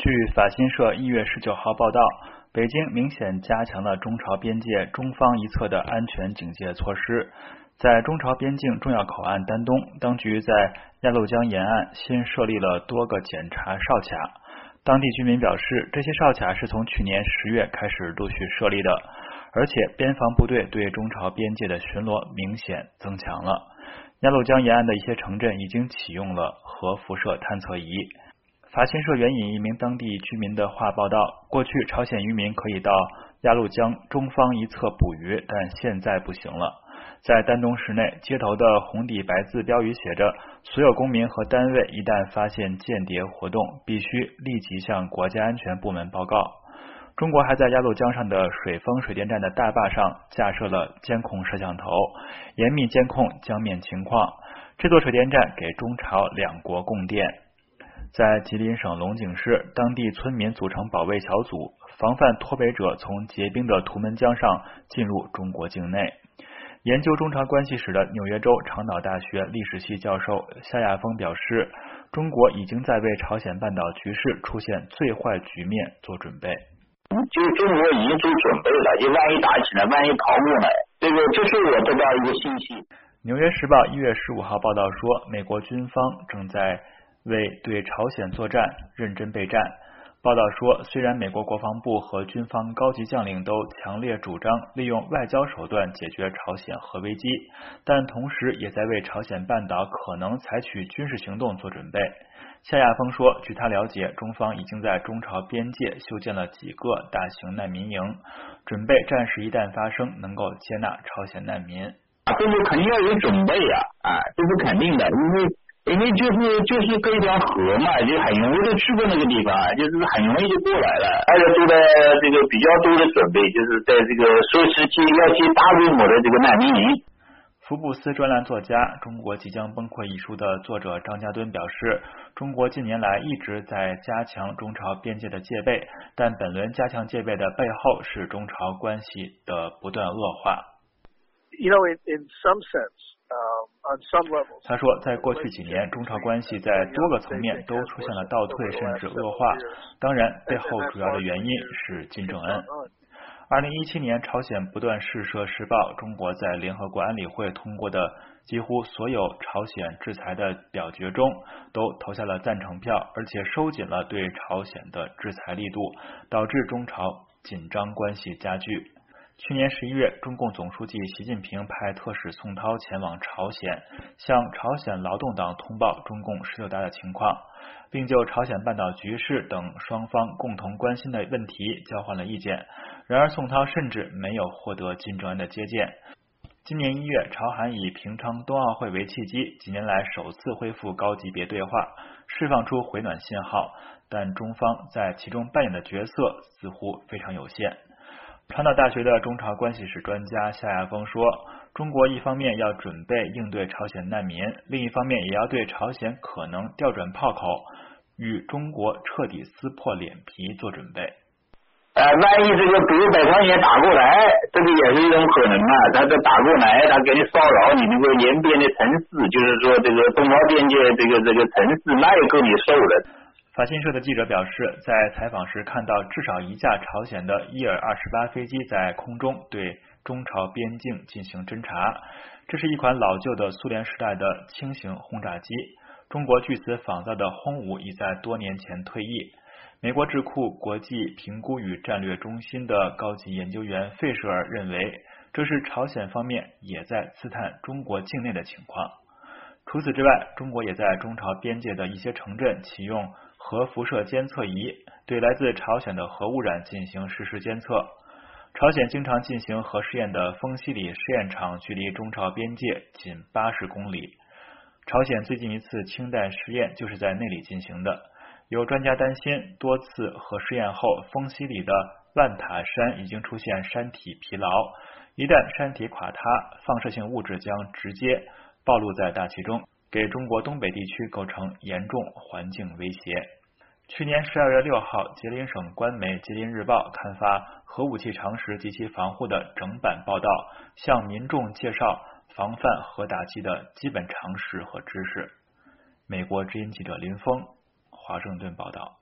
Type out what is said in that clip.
据法新社1月19号报道，北京明显加强了中朝边界中方一侧的安全警戒措施。在中朝边境重要口岸丹东，当局在鸭绿江沿岸新设立了多个检查哨卡。当地居民表示，这些哨卡是从去年10月开始陆续设立的，而且边防部队对中朝边界的巡逻明显增强了。鸭绿江沿岸的一些城镇已经启用了核辐射探测仪。法新社援引一名当地居民的话报道，过去朝鲜渔民可以到鸭绿江中方一侧捕鱼，但现在不行了。在丹东市内，街头的红底白字标语写着，所有公民和单位一旦发现间谍活动，必须立即向国家安全部门报告。中国还在鸭绿江上的水丰水电站的大坝上架设了监控摄像头，严密监控江面情况。这座水电站给中朝两国供电。在吉林省龙井市，当地村民组成保卫小组，防范脱北者从结冰的图们江上进入中国境内。研究中朝关系史的纽约州长岛大学历史系教授夏亚峰表示，中国已经在为朝鲜半岛局势出现最坏局面做准备。 就中国已经做准备了，就万一打起来，万一逃过来，这是我得到一个信息。 纽约时报1月15号报道说，美国军方正在为对朝鲜作战认真备战。报道说，虽然美国国防部和军方高级将领都强烈主张利用外交手段解决朝鲜核危机，但同时也在为朝鲜半岛可能采取军事行动做准备。夏亚峰说，据他了解，中方已经在中朝边界修建了几个大型难民营，准备战事一旦发生能够接纳朝鲜难民。 这个肯定要有准备这是肯定的，因为就是隔一条河嘛，就很容易就去过那个地方，就是很容易就过来了。大家做的这个比较多的准备，就是在这个说是要建大规模的这个难民营。 福布斯专栏作家《中国即将崩溃》一书的作者张家敦表示，中国近年来一直在加强中朝边界的戒备，但本轮加强戒备的背后是中朝关系的不断恶化。 in some sense, on some levels, 他说，在过去几年，中朝关系在多个层面都出现了倒退甚至恶化，当然背后主要的原因是金正恩。2017年，朝鲜不断试射试爆，中国在联合国安理会通过的几乎所有朝鲜制裁的表决中都投下了赞成票，而且收紧了对朝鲜的制裁力度，导致中朝紧张关系加剧。去年11月，中共总书记习近平派特使宋涛前往朝鲜，向朝鲜劳动党通报中共16大的情况，并就朝鲜半岛局势等双方共同关心的问题交换了意见。然而，宋涛甚至没有获得金正恩的接见。今年1月，朝韩以平昌冬奥会为契机，几年来首次恢复高级别对话，释放出回暖信号，但中方在其中扮演的角色似乎非常有限。长岛大学的中朝关系史专家夏亚峰说，中国一方面要准备应对朝鲜难民，另一方面也要对朝鲜可能调转炮口与中国彻底撕破脸皮做准备。 万一这个比如北朝鲜打过来，这个也是一种可能他这打过来，他给你骚扰你这个沿边的城市，就是说这个中朝边界这个城市，那也够你受的。 法新社的记者表示，在采访时看到至少一架朝鲜的伊尔28飞机在空中对中朝边境进行侦察，这是一款老旧的苏联时代的轻型轰炸机。中国据此仿造的轰五已在多年前退役。美国智库国际评估与战略中心的高级研究员费舍尔认为，这是朝鲜方面也在刺探中国境内的情况。除此之外，中国也在中朝边界的一些城镇启用核辐射监测仪，对来自朝鲜的核污染进行实时监测。朝鲜经常进行核试验的丰西里试验场距离中朝边界仅80公里。朝鲜最近一次氢弹试验就是在那里进行的。有专家担心，多次核试验后，丰西里的万塔山已经出现山体疲劳，一旦山体垮塌，放射性物质将直接暴露在大气中，给中国东北地区构成严重环境威胁。去年12月6号，吉林省官媒《吉林日报》刊发核武器常识及其防护的整版报道，向民众介绍防范核打击的基本常识和知识。美国之音记者林峰华盛顿报道。